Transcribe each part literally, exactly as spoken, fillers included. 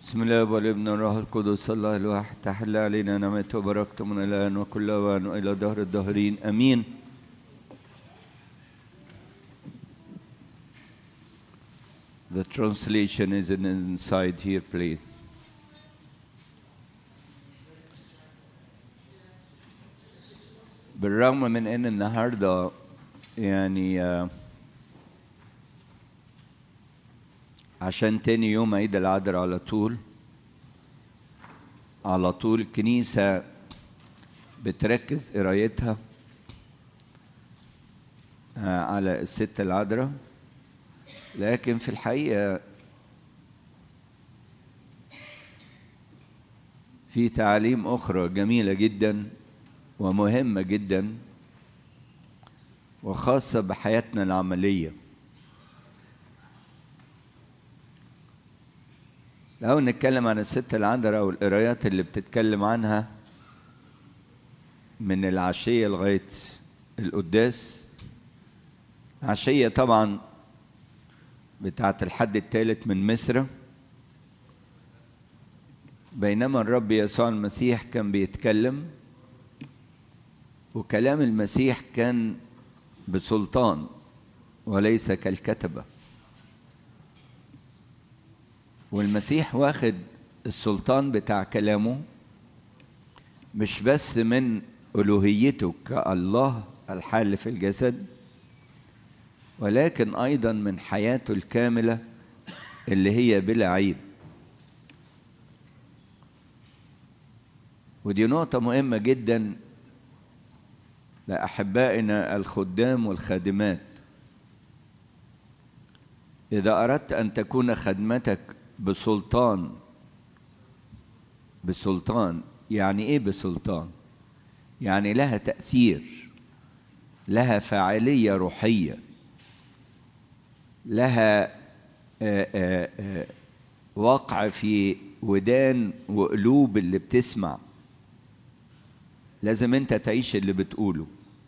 بسم الله والابن والروح القدس الله الواحد. تحل علينا نعمته وبركته من الآن وكل أوان وإلى دهر الدهرين آمين. The translation is inside here, please. بالرغم من ان النهارده يعني آه عشان تاني يوم عيد العذراء على طول على طول الكنيسة بتركز قرايتها آه على الست العذراء، لكن في الحقيقة في تعاليم أخرى جميلة جدا ومهمة جدا وخاصة بحياتنا العملية. لو نتكلم عن الست العذراء والقرايات اللي بتتكلم عنها من العشية لغاية القداس، عشية طبعا بتاعة الحد الثالث من مصر، بينما الرب يسوع المسيح كان بيتكلم وكلام المسيح كان بسلطان وليس كالكتبة، والمسيح واخد السلطان بتاع كلامه مش بس من ألوهيته كالله الحال في الجسد، ولكن أيضا من حياته الكاملة اللي هي بلا عيب. ودي نقطة مهمة جدا لأحبائنا الخدام والخادمات. إذا أردت أن تكون خدمتك بسلطان، بسلطان يعني إيه بسلطان؟ يعني لها تأثير، لها فاعلية روحية، لها آآ آآ وقع في ودان وقلوب اللي بتسمع. لازم أنت تعيش اللي بتقوله،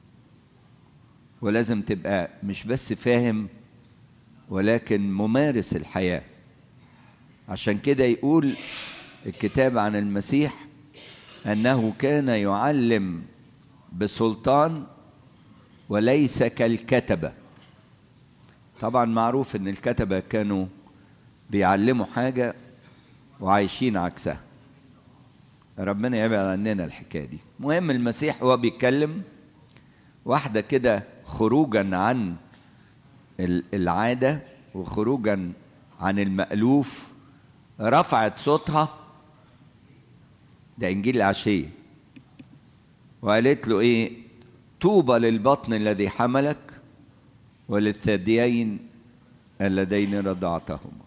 ولازم تبقى مش بس فاهم ولكن ممارس الحياة. عشان كده يقول الكتاب عن المسيح أنه كان يعلم بسلطان وليس كالكتبة. طبعا معروف أن الكتبة كانوا بيعلموا حاجة وعايشين عكسها. ربنا يبعد عننا الحكاية دي. مهم المسيح هو بيتكلم واحدة كده خروجا عن العادة وخروجا عن المألوف، رفعت صوتها، ده إنجيل العشية، وقالت له إيه؟ طوبى للبطن الذي حملك وللثديين اللذين رضعتهما.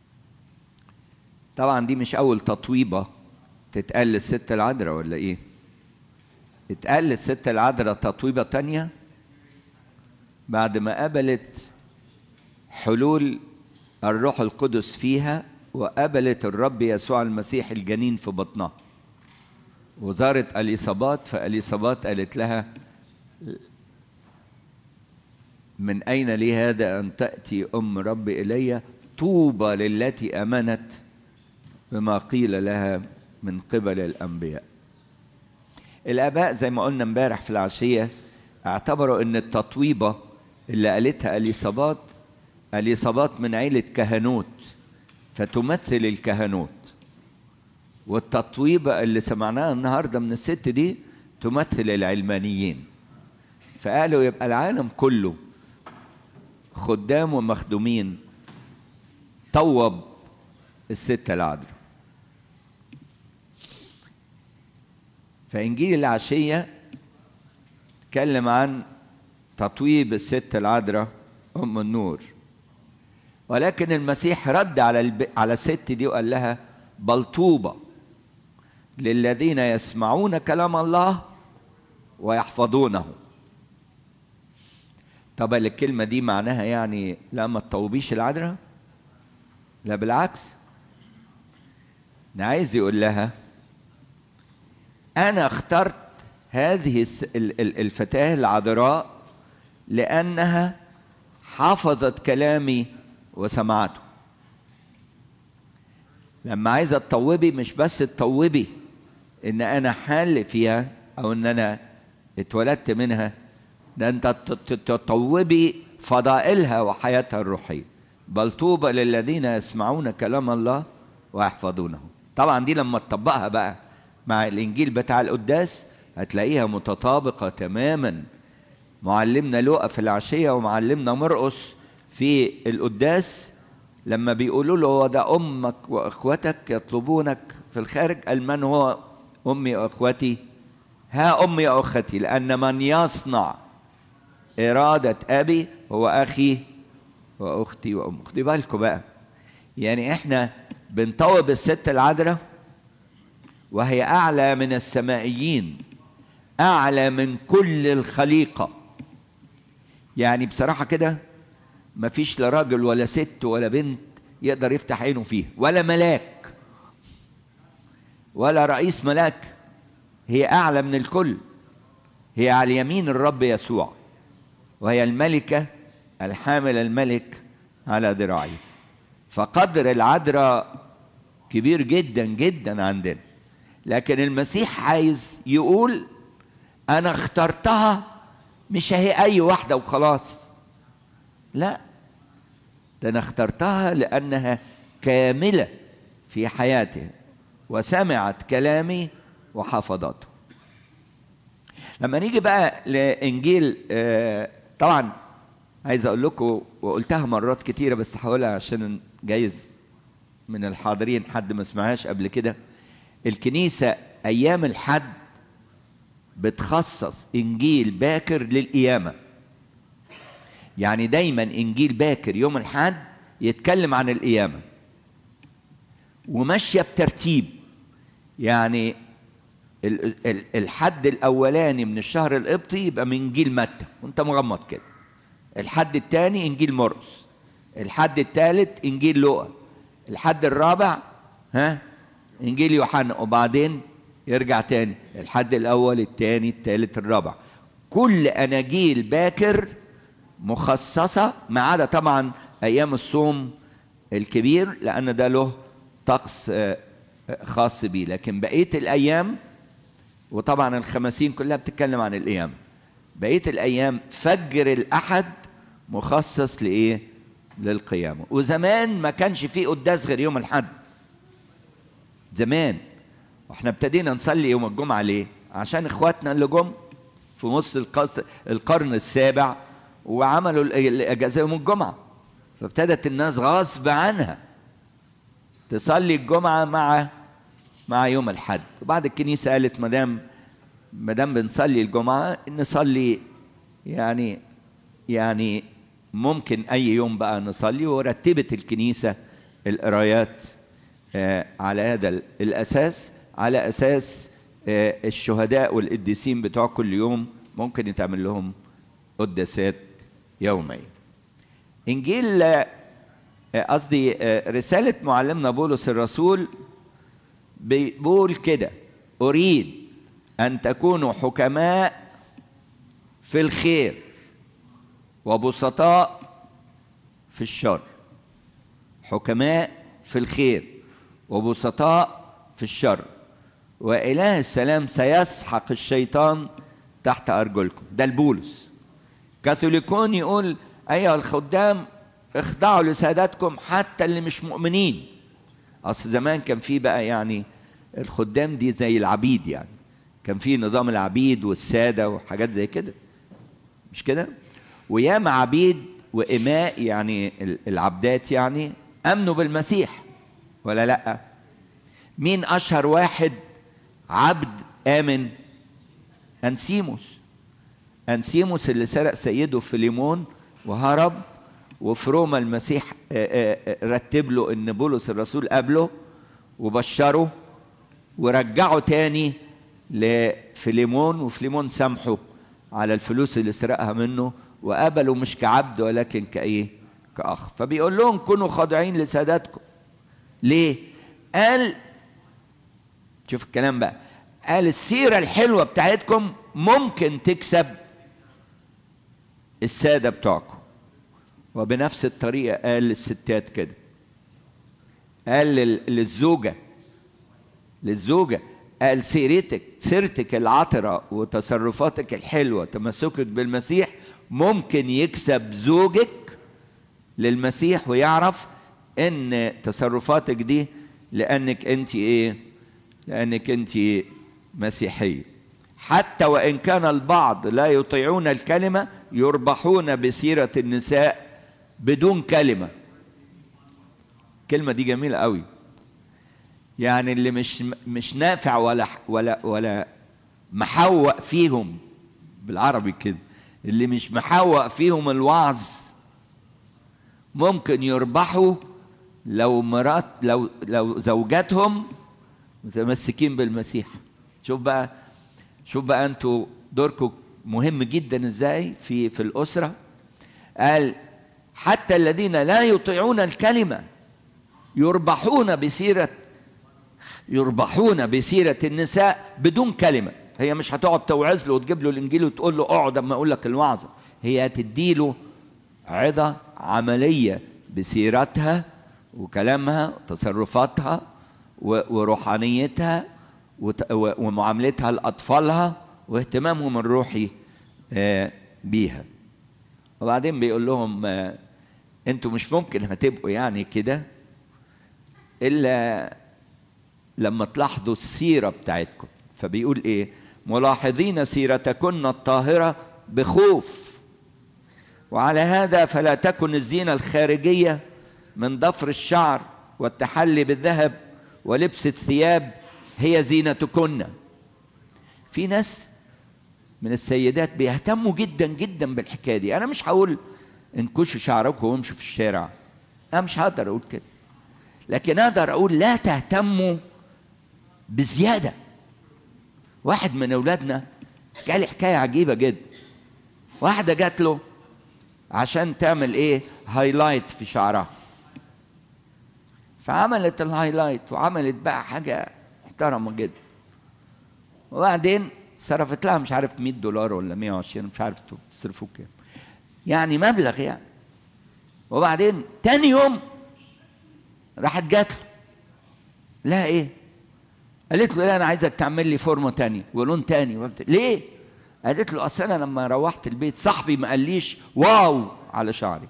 طبعا دي مش أول تطويبة تتقال للست العذراء ولا إيه؟ اتقال للست العذراء تطويبة تانية بعد ما قبلت حلول الروح القدس فيها وقبلت الرب يسوع المسيح الجنين في بطنها، وزارت اليصابات، فاليصابات قالت لها من أين لي هذا أن تأتي أم ربي إلي؟ طوبى للتي آمنت بما قيل لها من قبل الأنبياء. الآباء زي ما قلنا امبارح في العشية اعتبروا أن التطويبة اللي قالتها اليصابات، اليصابات من عيلة كهنوت فتمثل الكهنوت، والتطويبة اللي سمعناها النهاردة من الست دي تمثل العلمانيين. فقالوا يبقى العالم كله خدام ومخدومين طوب الست العذراء. فإنجيل العشية تكلم عن تطويب الست العذراء أم النور، ولكن المسيح رد على الب... على الست دي وقال لها بل طوبى للذين يسمعون كلام الله ويحفظونه. طب الكلمة دي معناها يعني لا ما تطوبيش العذراء؟ لا بالعكس، أنا عايز يقول لها أنا اخترت هذه الفتاة العذراء لأنها حفظت كلامي وسمعته. لما عايزة تطوبي مش بس تطوبي ان انا حال فيها او ان انا اتولدت منها، ده انت تطوبي فضائلها وحياتها الروحية. بل طوبى للذين يسمعون كلام الله ويحفظونه. طبعا دي لما تطبقها بقى مع الانجيل بتاع القداس هتلاقيها متطابقة تماما. معلمنا لوقا في العشية ومعلمنا مرقس في القداس لما بيقولوا له هو ده امك واخوتك يطلبونك في الخارج، قال من هو امي واخوتي؟ ها امي واخوتي، لان من يصنع اراده ابي هو اخي واختي وامي. خدي بالكم بقى، يعني احنا بنطوب الست العذراء وهي اعلى من السمائيين، اعلى من كل الخليقه. يعني بصراحه كده مفيش لا راجل ولا ست ولا بنت يقدر يفتح عينه فيها، ولا ملاك ولا رئيس ملاك. هي اعلى من الكل، هي على يمين الرب يسوع، وهي الملكه الحامل الملك على ذراعيه. فقدر العذراء كبير جدا جدا عندنا. لكن المسيح عايز يقول انا اخترتها، مش هي اي واحده وخلاص، لا، ده انا اخترتها لانها كامله في حياتها وسمعت كلامي وحفظته. لما نيجي بقى لانجيل، طبعا عايز اقول لكم وقلتها مرات كتيره بس هقولها عشان جايز من الحاضرين حد ما سمعهاش قبل كده. الكنيسه ايام الحد بتخصص انجيل باكر للقيامه. يعني دايما انجيل باكر يوم الحد يتكلم عن القيامه وماشيه بترتيب. يعني الحد الاولاني من الشهر القبطي يبقى من انجيل متى وانت مغمض كده، الحد الثاني انجيل مرقس، الحد الثالث انجيل لوقا، الحد الرابع ها انجيل يوحنا، وبعدين يرجع تاني الحد الاول الثاني الثالث الرابع. كل اناجيل باكر مخصصه ما عدا طبعا ايام الصوم الكبير لان ده له طقس خاص بيه، لكن بقيه الايام وطبعا الخمسين كلها بتتكلم عن القيامه. بقيه الايام فجر الاحد مخصص لايه؟ للقيامه. وزمان ما كانش فيه قداس غير يوم الاحد زمان، واحنا ابتدينا نصلي يوم الجمعه ليه؟ عشان اخواتنا اللي جم في نص القرن السابع وعملوا الاجازه يوم الجمعه، فابتدت الناس غصب عنها تصلي الجمعه مع مع يوم الحد. وبعد الكنيسه قالت ما دام ما دام بنصلي الجمعه نصلي يعني يعني ممكن اي يوم بقى نصلي، ورتبت الكنيسه القرايات آه على هذا الاساس، على اساس آه الشهداء والقديسين بتوع كل يوم ممكن يتعمل لهم قداسات يوميا. انجيل قصدي آه رساله معلمنا بولس الرسول بيقول كده: اريد ان تكونوا حكماء في الخير وبسطاء في الشر. حكماء في الخير وبسطاء في الشر، وإله السلام سيسحق الشيطان تحت أرجلكم. ده البولس. كاثوليكون يقول أيها الخدام اخضعوا لساداتكم حتى اللي مش مؤمنين. أصل زمان كان في بقى يعني الخدام دي زي العبيد، يعني كان في نظام العبيد والسادة وحاجات زي كده، مش كده؟ وياما عبيد وإماء يعني العبدات يعني أمنوا بالمسيح ولا لأ؟ مين أشهر واحد عبد آمن؟ أنسيموس. أنسيموس اللي سرق سيده فيليمون وهرب، وفي روما المسيح رتب له إن بولس الرسول قابله وبشره ورجعه تاني لفيليمون، وفيليمون سامحه على الفلوس اللي سرقها منه وقبلوا مش كعبد ولكن كايه؟ كاخ. فبيقول لهم كونوا خاضعين لساداتكم. ليه؟ قال شوف الكلام بقى، قال السيره الحلوه بتاعتكم ممكن تكسب الساده بتوعكم. وبنفس الطريقه قال للستات كده: قال للزوجة للزوجة قال سيرتك سيرتك العطرة وتصرفاتك الحلوة تمسكك بالمسيح ممكن يكسب زوجك للمسيح ويعرف ان تصرفاتك دي لانك انت ايه لانك انت مسيحية. حتى وان كان البعض لا يطيعون الكلمة يربحون بسيرة النساء بدون كلمة. الكلمة دي جميلة قوي. يعني اللي مش مش نافع ولا ولا ولا محوق فيهم بالعربي كده، اللي مش محوق فيهم الوعظ ممكن يربحوا لو مرات لو لو زوجاتهم متمسكين بالمسيح. شوف بقى شوف بقى انتوا دوركم مهم جدا ازاي في في الأسرة. قال حتى الذين لا يطيعون الكلمة يربحون بسيرة يربحون بسيرة النساء بدون كلمة. هي مش هتقعد توعظ له وتجيب له الإنجيل وتقول له اقعد اما اقول لك الوعظة، هي هتدي له عظة عملية بسيرتها وكلامها وتصرفاتها وروحانيتها ومعاملتها لأطفالها واهتمامهم الروحي بيها. وبعدين بيقول لهم انتوا مش ممكن هتبقوا يعني كده إلا لما تلاحظوا السيرة بتاعتكم. فبيقول ايه؟ ملاحظين سيرتكن الطاهرة بخوف، وعلى هذا فلا تكن الزينة الخارجية من ضفر الشعر والتحلي بالذهب ولبس الثياب هي زينتكن. في ناس من السيدات بيهتموا جدا جدا بالحكاية دي. أنا مش هقول انكشوا شعركم وامشوا في الشارع، أنا مش هقدر أقول كده، لكن أقدر أقول لا تهتموا بزيادة. واحد من أولادنا قال لي حكاية عجيبة جدا. واحدة جات له عشان تعمل إيه؟ هايلايت في شعرها، فعملت الهايلايت وعملت بقى حاجة محترمة جدا، وبعدين صرفت لها مش عارف مية دولار ولا مية وعشرين، مش عارف تصرفوا كام، يعني مبلغ يعني. وبعدين تاني يوم راحت جات له، لا ايه؟ قالت له لا انا عايزك تعمل لي فورمه تانية ولون تاني وبت... ليه؟ قالت له اصل انا لما روحت البيت صاحبي ما قاليش واو على شعري.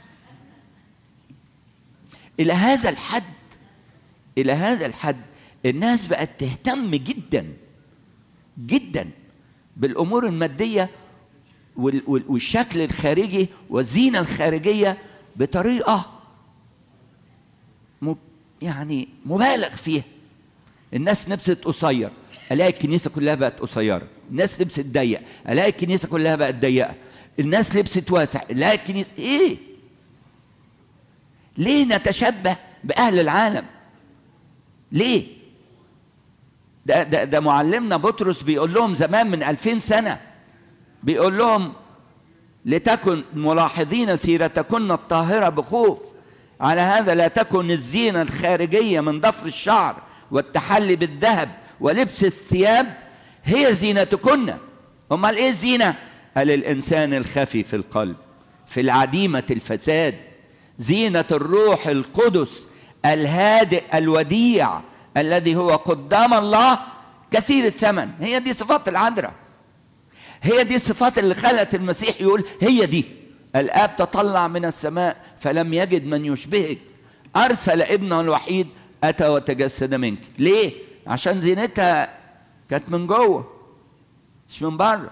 الى هذا الحد الى هذا الحد الناس بقت تهتم جدا جدا بالامور الماديه والشكل الخارجي والزينه الخارجيه بطريقه يعني مبالغ فيها. الناس لبست قصير الاقي الكنيسه كلها بقت قصيره، الناس لبست ضيق الاقي الكنيسه كلها بقت ضيقه، الناس لبست واسع الاقي الكنيسه ايه؟ ليه نتشبه باهل العالم؟ ليه؟ ده ده ده معلمنا بطرس بيقول لهم زمان من ألفين سنه، بيقول لهم لتكن ملاحظين سيرتكن الطاهره بخوف، على هذا لا تكن الزينه الخارجيه من ضفر الشعر والتحلي بالذهب ولبس الثياب هي زينتكن. امال ايه الزينه؟ قال الانسان الخفي في القلب في العديمه الفساد، زينه الروح القدس الهادئ الوديع الذي هو قدام الله كثير الثمن. هي دي صفات العذراء، هي دي الصفات اللي خلت المسيح يقول هي دي. الآب تطلع من السماء فلم يجد من يشبهك، أرسل ابنه الوحيد أتى وتجسد منك. ليه؟ عشان زينتها كانت من جوه مش من بره،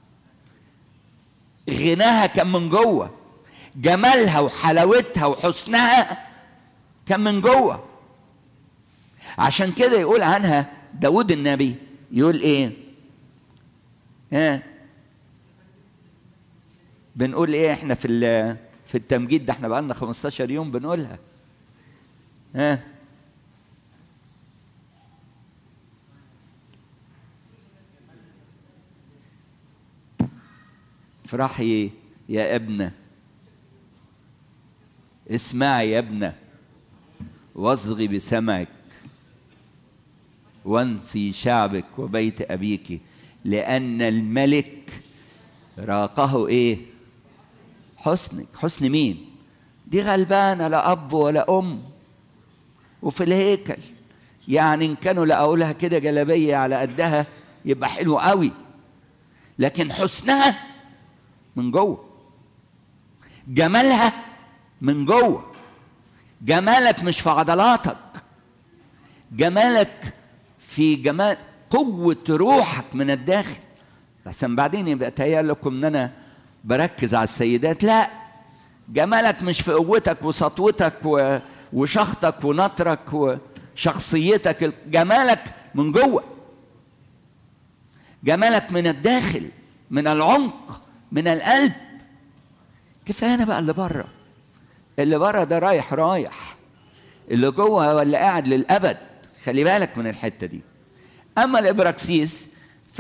غناها كان من جوه، جمالها وحلاوتها وحسنها كان من جوه. عشان كده يقول عنها داود النبي، يقول ايه؟ ها بنقول ايه احنا في في التمجيد ده؟ احنا بقالنا خمستاشر يوم بنقولها. ها افرحي يا ابنة، اسمعي يا ابنة واصغي بسمعك وانسي شعبك وبيت أبيك، لأن الملك راقه ايه؟ حسنك. حسن مين؟ دي غلبانة لا أب ولا أم وفي الهيكل. يعني إن كانوا لقوا لها كده جلابية على قدها يبقى حلو قوي، لكن حسنها من جوه، جمالها من جوه. جمالك مش في عضلاتك، جمالك في جمال قوة روحك من الداخل. بس بعدين يبقى تهيأ لكم ان انا بركز على السيدات. لا، جمالك مش في قوتك وسطوتك وشخطك ونطرك وشخصيتك، جمالك من جوه، جمالك من الداخل، من العمق، من القلب. كفايه انا بقى اللي بره، اللي بره ده رايح رايح، اللي جوه ولا قاعد للابد. خلي بالك من الحته دي. اما الابراكسيس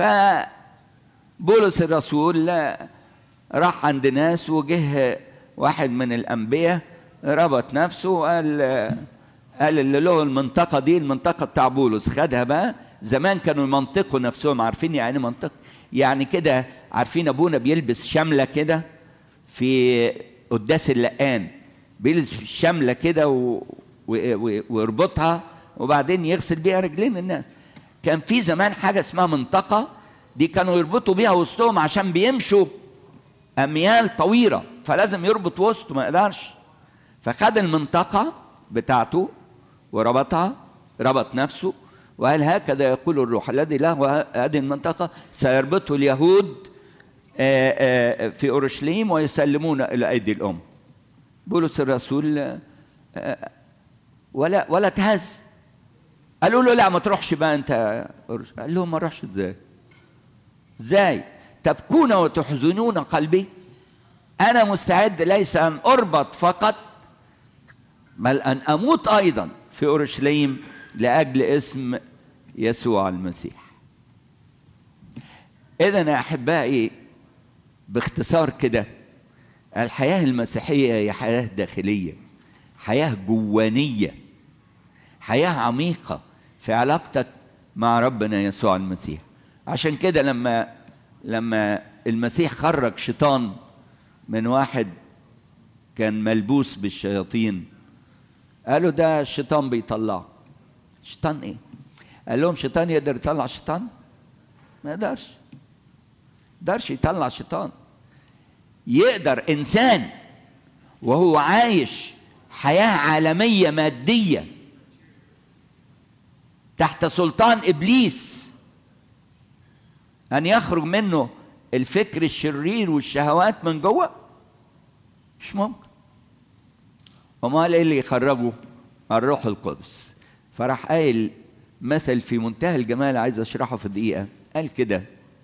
فبولس الرسول راح عند ناس، وجه واحد من الانبياء ربط نفسه وقال قال اللي له المنطقه دي المنطقه بتاع بولس. خدها بقى. زمان كانوا يمنطقوا نفسهم، عارفين يعني منطق؟ يعني كده، عارفين ابونا بيلبس شمله كده في قداس اللقان، بيلبس الشمله كده و... و... ويربطها وبعدين يغسل بيها رجلين الناس. كان في زمان حاجه اسمها منطقه، دي كانوا يربطوا بيها وسطهم عشان بيمشوا اميال طويله، فلازم يربط وسطه ما يقدرش. فخد المنطقه بتاعته وربطها، ربط نفسه وقال هكذا يقول الروح الذي له هذه المنطقه سيربطه اليهود في اورشليم ويسلمون الى ايدي الام. بولس الرسول ولا ولا تهز. قالوا له لا ما تروحش بقى انت. قال لهم ما اروحش ازاي؟ ازاي تبكون وتحزنون قلبي؟ انا مستعد ليس ان اربط فقط بل ان اموت ايضا في اورشليم لاجل اسم يسوع المسيح. اذا يا احبائي باختصار كده، الحياه المسيحيه هي حياه داخليه، حياه جوانيه، حياه عميقه في علاقتك مع ربنا يسوع المسيح. عشان كده لما لما المسيح خرج شيطان من واحد كان ملبوس بالشياطين، قالوا ده الشيطان بيطلعه. شيطان ايه؟ قال لهم شيطان يقدر يطلع شيطان؟ ما يقدرش. يقدرش يطلع شيطان. يقدر انسان وهو عايش حياة عالمية مادية تحت سلطان ابليس ان يخرج منه الفكر الشرير والشهوات من جوه؟ مش ممكن. امال ايه اللي يخرجه؟ الروح القدس. فراح قايل مثل في منتهى الجمال عايز اشرحه في دقيقه. قال كده،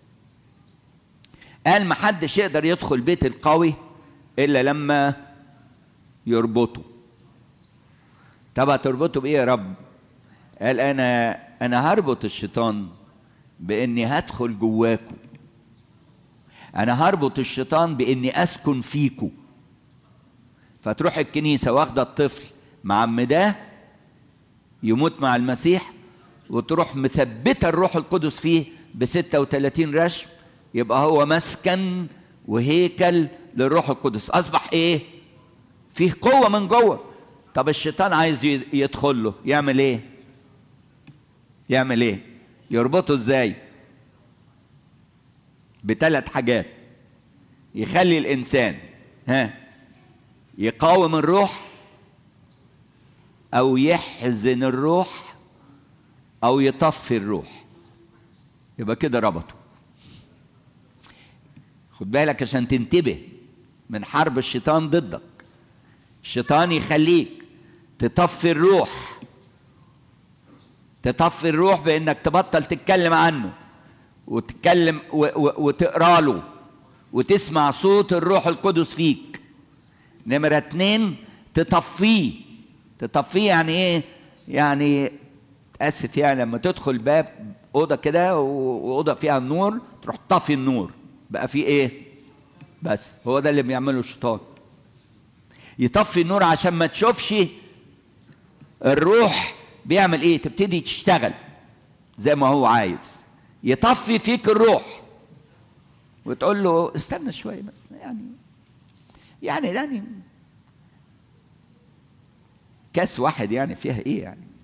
قال ما حدش يقدر يدخل بيت القوي الا لما يربطه. طب هتربطه بايه يا رب؟ قال انا انا هربط الشيطان باني هدخل جواكم. انا هربط الشيطان باني اسكن فيكم. فتروح الكنيسه واخده الطفل معمداه يموت مع المسيح، وتروح مثبته الروح القدس فيه بستة وثلاثين رشم، يبقى هو مسكن وهيكل للروح القدس. اصبح ايه؟ فيه قوه من جوه. طب الشيطان عايز يدخل له يعمل ايه؟ يعمل ايه؟ يربطه ازاي؟ بثلاث حاجات. يخلي الانسان ها يقاوم الروح، او يحزن الروح، او يطفي الروح. يبقى كده ربطه. خد بالك عشان تنتبه من حرب الشيطان ضدك. الشيطان يخليك تطفي الروح، تطفي الروح بانك تبطل تتكلم عنه وتتكلم وتقرا له وتسمع صوت الروح القدس فيك. نمرة اتنين تطفيه. تطفيه يعني ايه؟ يعني اسف، يعني لما تدخل باب اوضه كده واوضه فيها النور تروح طفي النور، بقى فيه ايه؟ بس هو ده اللي بيعمله الشيطان. يطفي النور عشان ما تشوفش الروح بيعمل ايه، تبتدي تشتغل زي ما هو عايز. يطفي فيك الروح وتقول له استنى شويه بس، يعني يعني يعني كاس واحد يعني فيها ايه يعني؟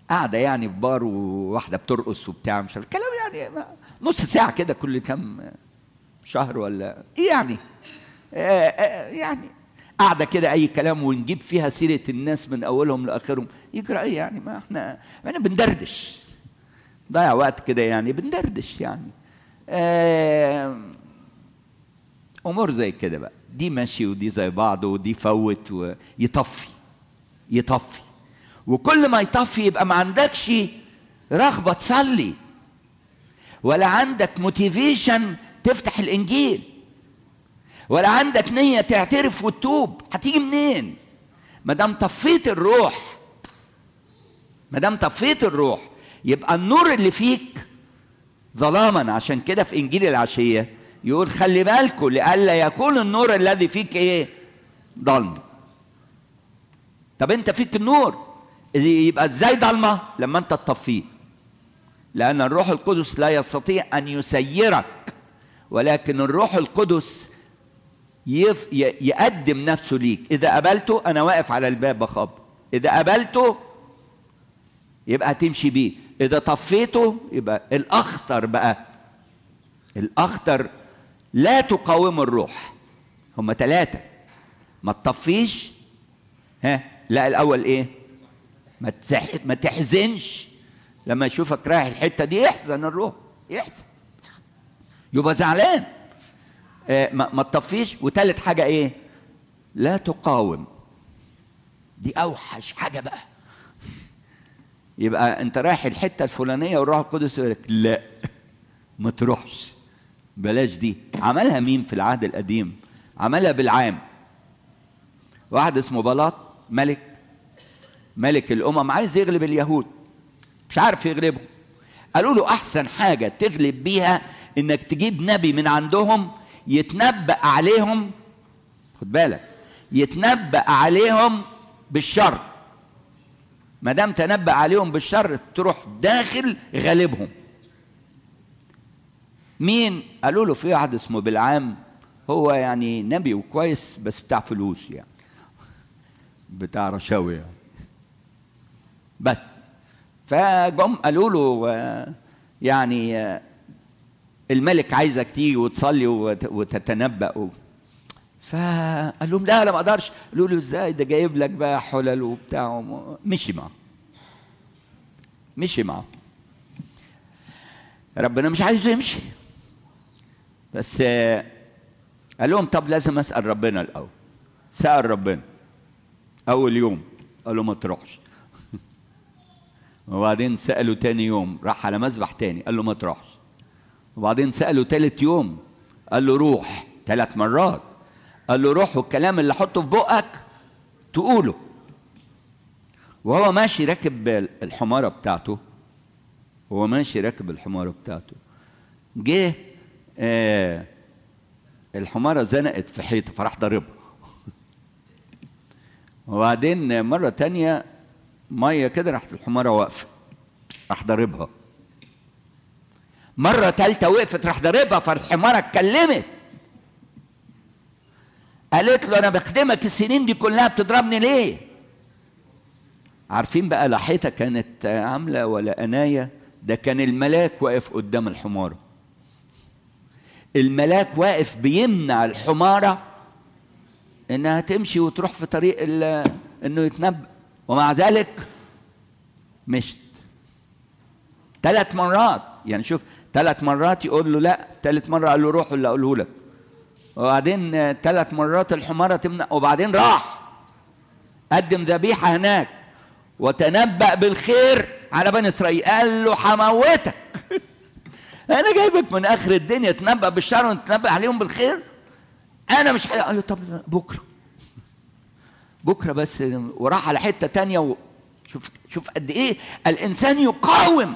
قاعده يعني في بار وواحده بترقص وبتاع مش عارف كلام يعني نص ساعه كده كل كام شهر ولا ايه يعني آه آه يعني قاعده كده اي كلام ونجيب فيها سيره الناس من اولهم لاخرهم يجرى ايه يعني ما احنا احنا بندردش ضيع وقت كده يعني بندردش يعني آه امور زي كده بقى دي ماشي ودي زي بعض ودي فوت ويطفي يطفي وكل ما يطفي يبقى ما عندكش رغبه تصلي ولا عندك موتيفيشن تفتح الانجيل ولا عندك نيه تعترف وتتوب هتيجي منين ما دام طفيت الروح ما دام طفيت الروح يبقى النور اللي فيك ظلاما عشان كده في انجيل العشيه يقول خلي بالكم لئلا يكون النور الذي فيك ايه ضلمه طب انت فيك النور يبقى ازاي ضلمه لما انت تطفيه لان الروح القدس لا يستطيع ان يسيرك ولكن الروح القدس يف يقدم نفسه ليك اذا قبلته انا واقف على الباب بخبط اذا قبلته يبقى هتمشي بيه اذا طفيته يبقى الاخطر بقى الاخطر لا تقاوم الروح هم ثلاثه ما تطفيش ها لا الاول ايه ما ما تحزنش لما يشوفك رايح الحته دي يحزن الروح يحزن يبقى زعلان آه ما, ما تطفيش وثالث حاجه ايه لا تقاوم دي اوحش حاجه بقى يبقى انت رايح الحته الفلانيه والروح القدس يقول لك لا ما تروحش بلاش دي عملها مين في العهد القديم عملها بالعام واحد اسمه بلاط ملك ملك الامم عايز يغلب اليهود مش عارف يغلبهم قالوا له احسن حاجه تغلب بيها انك تجيب نبي من عندهم يتنبأ عليهم خد بالك يتنبأ عليهم بالشر ما دام تنبأ عليهم بالشر تروح داخل غالبهم مين قالوا له في واحد اسمه بلعام هو يعني نبي وكويس بس بتاع فلوس يعني بتاع رشاوي يعني بس فجم قالوا له يعني الملك عايزك تيجي وتصلي وتتنبأ فقال لهم لا لا ما اقدرش قالوا له ازاي ده جايب لك بقى حلل وبتاع مشي معه مشي معه ربنا مش عايزه يمشي بس قال لهم طب لازم اسال ربنا الاول سال ربنا اول يوم قال له ما تروحش وبعدين ساله تاني يوم راح على مذبح تاني قال له ما تروحش وبعدين ساله تالت يوم قال له روح ثلاث مرات قال له روح والكلام اللي حطه في بقك تقوله وهو ماشي راكب الحماره بتاعته هو ماشي راكب الحماره بتاعته جه آه الحماره زنقت في حيطه فراح ضربها وبعدين مره تانية ميه كده راحت الحماره واقفه راح ضربها مره ثالثه وقفت راح ضربها فالحماره اتكلمت قالت له انا بخدمك السنين دي كلها بتضربني ليه عارفين بقى لا حيطه كانت عامله ولا انايه ده كان الملاك واقف قدام الحماره الملاك واقف بيمنع الحماره انها تمشي وتروح في طريق انه يتنبأ ومع ذلك مشت ثلاث مرات يعني شوف ثلاث مرات يقول له لا ثالث مره قال له روح ولا اقوله لك وبعدين ثلاث مرات الحماره تمنع وبعدين راح قدم ذبيحه هناك وتنبأ بالخير على بني اسرائيل قال له هموتك انا جايبك من اخر الدنيا تنبأ بالشر وتنبأ عليهم بالخير انا مش قال له طب بكره بكره بس وراح على حته تانية و... شوف شوف قد ايه الانسان يقاوم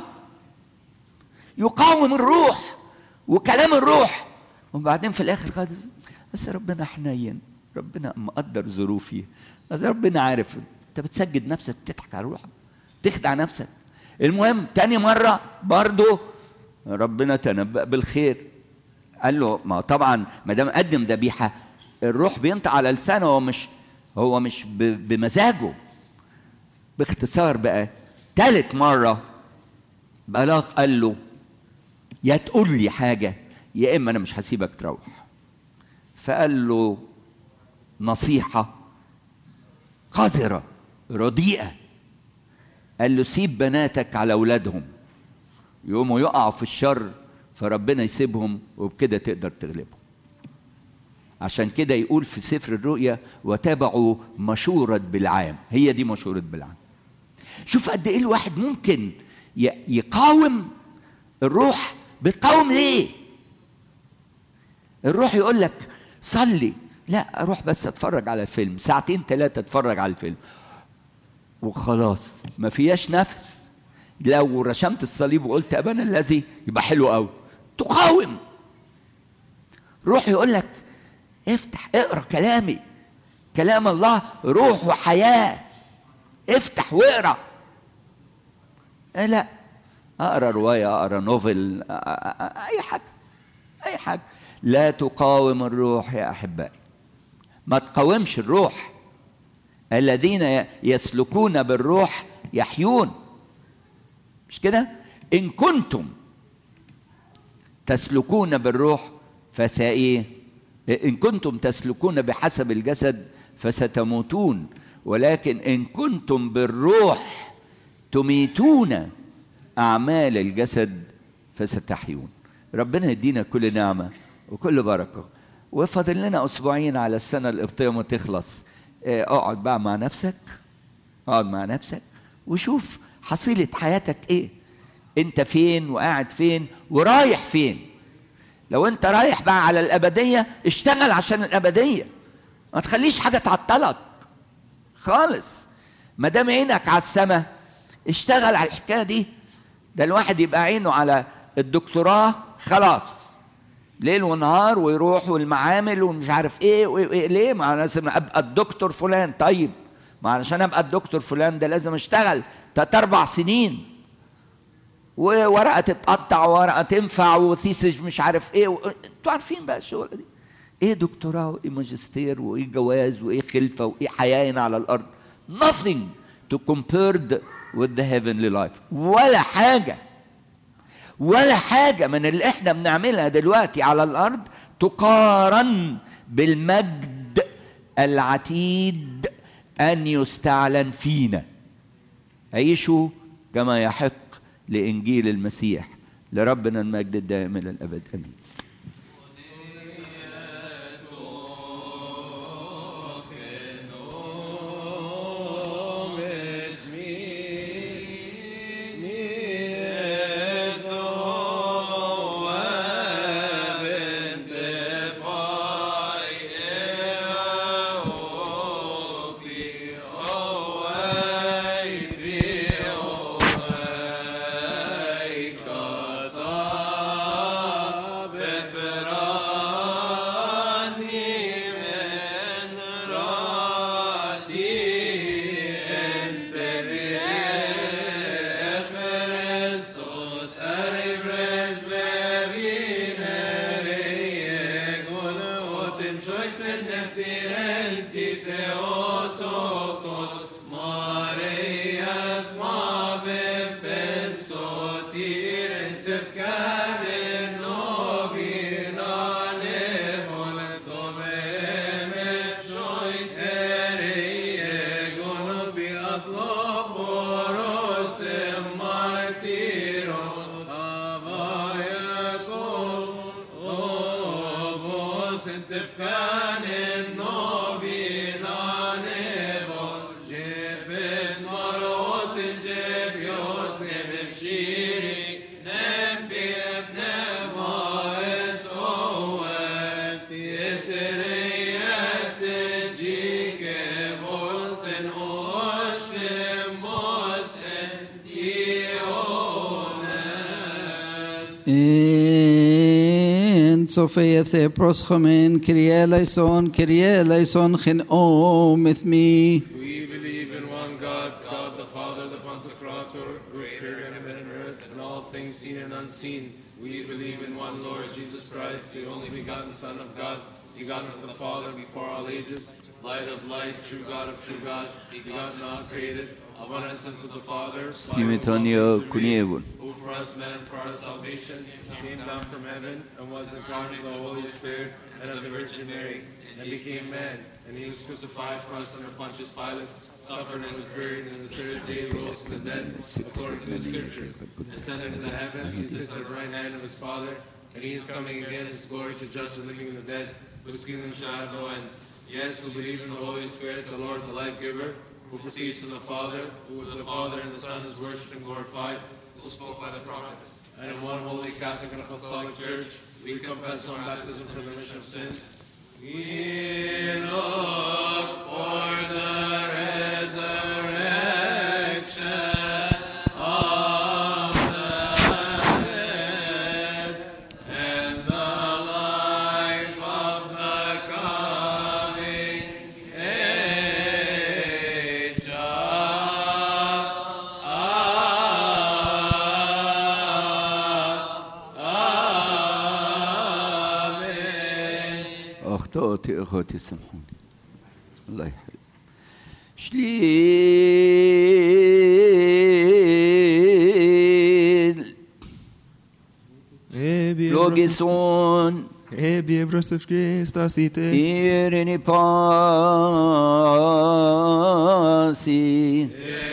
يقاوم الروح وكلام الروح وبعدين في الاخر خد بس ربنا حنين ربنا مقدر ظروفي ربنا عارف انت بتسجد نفسك تضحك على روحك تخدع نفسك المهم تاني مره برضه ربنا تنبأ بالخير قال له ما طبعا ما دام قدم ذبيحه الروح بينطق على لسانه هو مش هو مش بمزاجه باختصار بقى ثالث مرة بلاق قال له يا تقول لي حاجة يا إما أنا مش هسيبك تروح. فقال له نصيحة قذرة رديئة، قال له سيب بناتك على أولادهم يقوموا يقعوا في الشر فربنا يسيبهم وبكده تقدر تغلبهم. عشان كده يقول في سفر الرؤيا وتابعوا مشورة بلعام. هي دي مشورة بلعام. شوف قد ايه الواحد ممكن يقاوم الروح. بتقاوم ليه؟ الروح يقول لك صلي، لا اروح بس اتفرج على الفيلم ساعتين ثلاثة اتفرج على الفيلم وخلاص ما فيهاش نفس. لو رشمت الصليب وقلت ابانا الذي يبقى حلو قوي. تقاوم. روح يقول لك افتح اقرا كلامي، كلام الله روح وحياة، افتح واقرا. اه لا اقرا رواية، اقرا نوفل، اي حاجة اي حاجة. لا تقاوم الروح يا احبائي، ما تقاومش الروح. الذين يسلكون بالروح يحيون، مش كده؟ ان كنتم تسلكون بالروح فسايه إن كنتم تسلكون بحسب الجسد فستموتون، ولكن إن كنتم بالروح تميتون أعمال الجسد فستحيون. ربنا يدينا كل نعمة وكل بركة. وفضل لنا أسبوعين على السنة القبطية ما تخلص. اقعد بقى مع نفسك، اقعد مع نفسك وشوف حصيلة حياتك إيه. أنت فين وقاعد فين ورايح فين. لو انت رايح بقى على الأبدية اشتغل عشان الأبدية، ما تخليش حاجة تعطلك خالص. ما دام عينك على السماء اشتغل على الحكاية دي. ده الواحد يبقى عينه على الدكتوراه خلاص ليل ونهار ويروح والمعامل ومش عارف ايه, وإيه ليه؟ ما لازم ابقى الدكتور فلان. طيب ما علشان ابقى الدكتور فلان ده لازم اشتغل تلات اربع سنين وورقه تتقطع وورقه تنفع وثيسج مش عارف ايه و... انتوا عارفين بقى الشغله دي ايه دكتوراه وايه ماجستير وايه جواز وايه خلفه وايه حياه هنا على الارض. nothing to compared with the heavenly life. ولا حاجه ولا حاجه من اللي احنا بنعملها دلوقتي على الارض تقارن بالمجد العتيد ان يستعلن فينا. عيشوا كما يحق لإنجيل المسيح. لربنا المجد الدائم إلى الأبد آمين. Sofia the proschomen, Kyrie eleison, Kyrie eleison, chen om with me. We believe in one God, God the Father, the Pantocrator, who created heaven and earth and all things seen and unseen. We believe in one Lord Jesus Christ, the only begotten Son of God, begotten of the Father before all ages, light of light, true God of true God, begotten, not created. of one essence with the Father, by Simetonio who Kunievun. who for us men and for our salvation came down from heaven and was incarnate of the Holy Spirit and of the Virgin Mary, and became man. And he was crucified for us under Pontius Pilate, suffered and was buried, and the third day rose from the dead, according to the Scriptures. Ascended into the heavens, he sits at the right hand of his Father, and he is coming again in his glory to judge the living and the dead, whose kingdom shall have no end. Yes, who believe in the Holy Spirit, the Lord, the life-giver, who proceeds from the Father, who with the Father and the Son is worshipped and glorified, who spoke by the prophets. And in one holy Catholic and Apostolic Church, we confess one baptism for the remission of sins. We look for the resurrection of the dead and the life of the coming age. Amen. أخطأتي أخوتي سامحوني. الله يحفظك. شليل لوجيسون Ebie Brostos Christus ite, إيريني باسي